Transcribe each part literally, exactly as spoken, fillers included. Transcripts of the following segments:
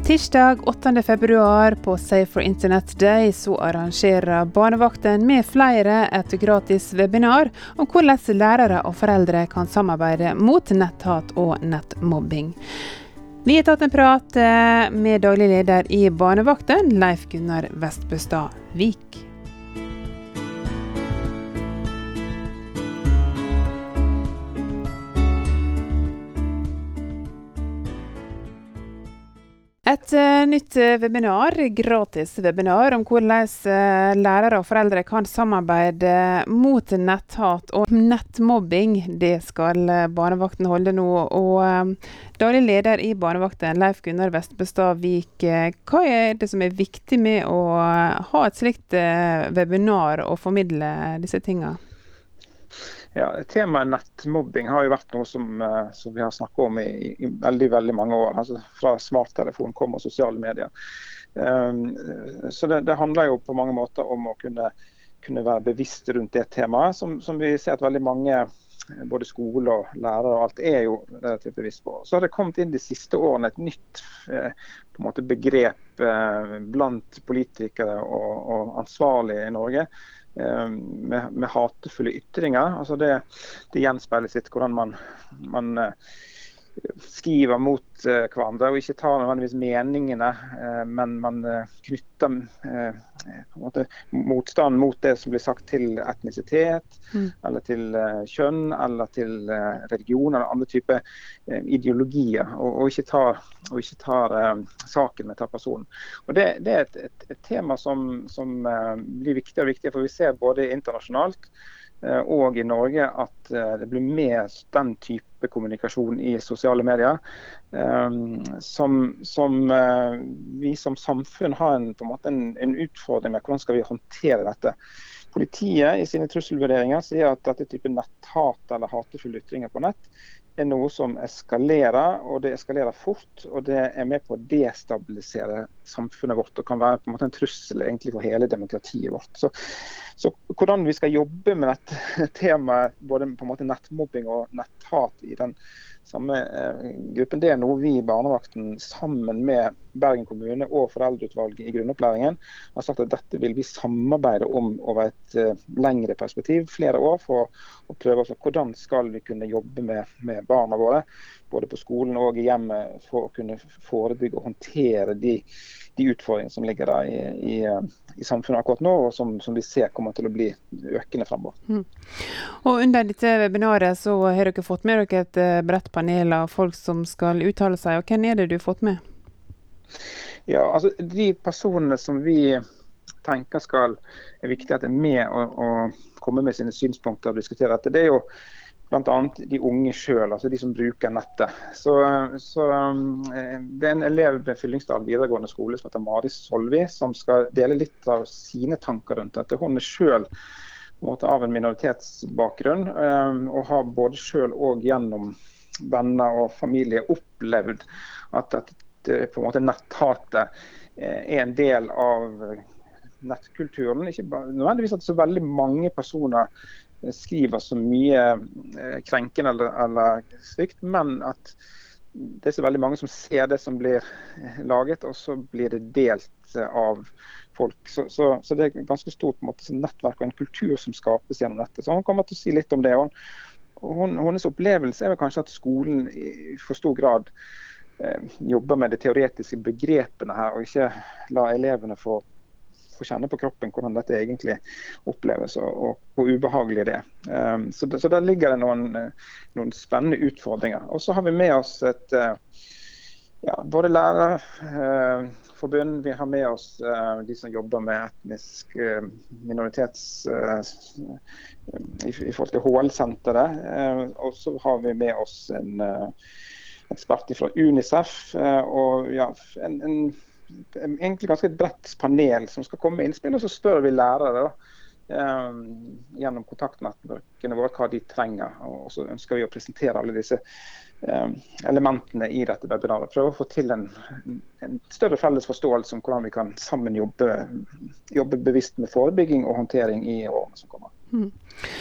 Tirsdag åttende februar på Safe for Internet Day så arrangerer Barnevakten med flere et gratis webinar om hvordan lærere og foreldre kan samarbeide mot netthat og nettmobbing. Vi har tatt en prat med daglig leder i Barnevakten, Leif Gunnar Vestbøstad Vik. Et uh, nytt webinar, gratis webinar om hvordan uh, lærere og foreldre kan samarbeide mot netthat og nettmobbing. Det skal uh, Barnevakten holde nå. Og uh, daglig leder i Barnevakten, Leif Gunnar Vestbøstad Vik, uh, hva er det som er viktig med å uh, ha et slikt uh, webinar og formidle disse tingene? Ja, temaet nettmobbing har jo vært noe som, som vi har snakket om i, i veldig, veldig mange år. Altså fra smarttelefon kommer sosiale medier. Um, så det, det handler jo på mange måter om å kunne, kunne være bevisst rundt det temaet, som, som vi ser at veldig mange, både skole og lærere og alt, er jo relativt bevisst på. Så har det kommet inn de siste årene et nytt eh, på en måte begrep eh, blant politikere og, og ansvarlige i Norge, Med, med hatefulle ytringer. Altså det, det gjenspeiler sitt hvordan man, man skriver mot uh, hverandre og ikke tar nødvendigvis meningene, uh, men man uh, knytter uh, på en måte, motstand mot det som blir sagt til etnisitet, mm. eller til uh, kjønn, eller til uh, religion, eller andre typer uh, ideologier, og, og ikke tar, og ikke tar uh, saken med tar personen. Og det, det er et, et, et tema som, som uh, blir viktig og viktig, for vi ser både internasjonalt og i Norge at det blir mer den type kommunikasjon i sosiale medier um, som, som uh, vi som samfunn har en, på en, måte en, en utfordring med hvordan skal vi håndtere dette. Politiet i sine trusselvurderinger sier at dette type netthat eller hatefulle ytringer på nett er noe som eskalerer, og det eskalerer fort, og det er med på å destabilisere samfunnet vårt, og kan være på en måte en trussel egentlig for hele demokratiet vårt. Så, så hvordan vi skal jobbe med dette temaet, både på en måte nettmobbing og netthat i den samme eh, gruppen, det er noe vi i Barnevakten sammen med Bergen kommune og foreldreutvalget i grunnopplæringen har sagt at dette vil vi samarbeide om over et uh, lengre perspektiv, flere år, for å prøve å hvordan skal vi kunne jobbe med, med barna våre, både på skolen og i hjemmet, for å kunne forebygge og håndtere de, de utfordringene som ligger der i, i, i samfunnet akkurat nå, og som, som vi ser kommer til å bli økende fremover. Mm. Og under dette webinaret så har dere fått med dere et uh, bredt panel av folk som skal uttale seg, og hvem er det du har fått med? Ja, altså de personene som vi tenker skal er viktig at er med å, å komme med sine synspunkter og diskutere dette, det er jo blant annet de unge selv, altså de som bruker nettet. Så, så det er en elev ved Fyllingsdal videregående skole som heter Maris Solvi, som skal dele litt av sine tanker rundt dette. Hun er selv på en måte av en minoritetsbakgrunn, og har både selv og gjennom venner og familie opplevd at dette på en måte netthatet er en del av nettkulturen. Ikke bare, nødvendigvis at så veldig mange personer skriver så mye krenkende eller, eller slikt, men at det er så veldig mange som ser det som blir laget, og så blir det delt av folk. Så, så, så det er et ganske stort på en måte, nettverk og en kultur som skapes gjennom dette. Så hun kommer til å si litt om det. Og hun, hennes opplevelse er vel kanskje at skolen i for stor grad jobber med de teoretiske begrepene her, og ikke la elevene få, få kjenne på kroppen hvordan dette egentlig oppleves, og, og hvor ubehagelig det er. Um, så, så der ligger det noen, noen spennende utfordringer. Og så har vi med oss et ja, både lærerforbund, vi har med oss uh, de som jobber med etnisk uh, minoritets uh, i, i forhold til H L-senteret, uh, og så har vi med oss en uh, ekspert fra UNICEF, og ja, en, en, egentlig ganske et bredt panel som skal komme med innspill, og så spør vi lærere da, um, gjennom kontaktnettverkene våre hva de trenger, og så ønsker vi å presentere alle disse um, elementene i dette webinaret, prøve å få til en, en større felles forståelse om hvordan vi kan sammen jobbe, jobbe bevisst med forebygging og håndtering i årene som kommer. Mm.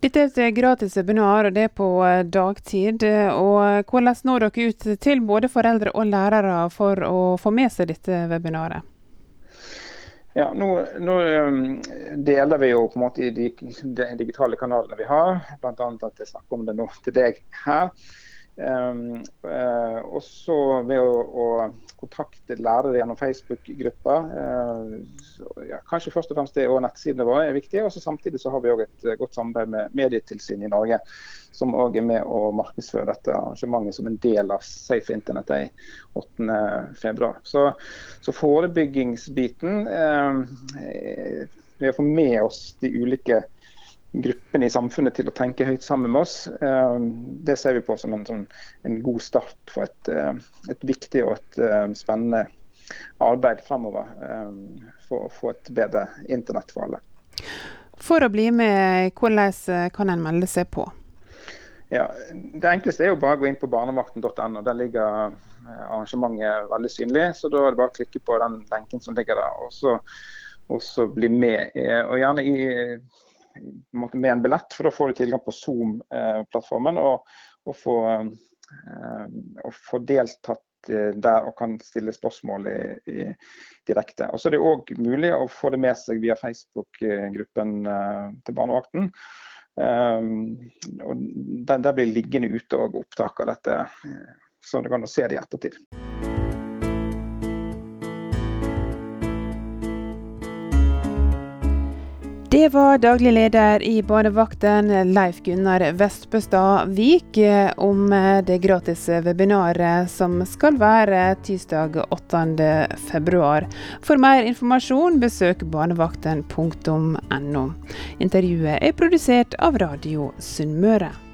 Dette er et gratis webinar, og det er på dagtid. Og hvordan når dere ut til både foreldre og lærere for å få med seg dette webinaret? Ja, nå, nå deler vi jo på en måte i de, de digitale kanalene vi har, blant annet at jeg snakker om det nå til deg her. Um, uh, og så ved å, å kontakte lærere gjennom Facebook-grupper, uh, så, ja, kanskje først og fremst det og nettsidene våre er viktige, og så samtidig så har vi også et godt samarbeid med Medietilsynet i Norge, som også er med å markedsføre dette arrangementet som en del av Safe Internet Day åttende februar. Så, så forebyggingsbiten, uh, vi har fått med oss de ulike gruppen i samfunnet til å tenke høyt sammen med oss. Det ser vi på som en, sånn, en god start for et, et viktig og et spennende arbeid fremover for å få et bedre internett for alle. For å bli med, hvordan kan en melde seg på? Ja, det enkleste er jo bare å gå inn på barnevakten punktum no. Der ligger arrangementet veldig synlig, så da er det bare å klikke på den lenken som ligger der, og så, og så bli med. Og gjerne i med en billett, for da får du tilgang på Zoom-plattformen og, og, få, og få deltatt der og kan stille spørsmål i, i direkte. Og så er det også mulig å få det med seg via Facebook-gruppen til barnevakten. Og der, der blir liggende ute og opptak av dette, så du kan se det i ettertid. Det var daglig leder i Barnevakten, Leif Gunnar Vestbøstad Vik, om det gratis webinaret som skal være tirsdag åttende februar. For mer informasjon besøk barnevakten punktum no. Intervjuet er produsert av Radio Sunnmøre.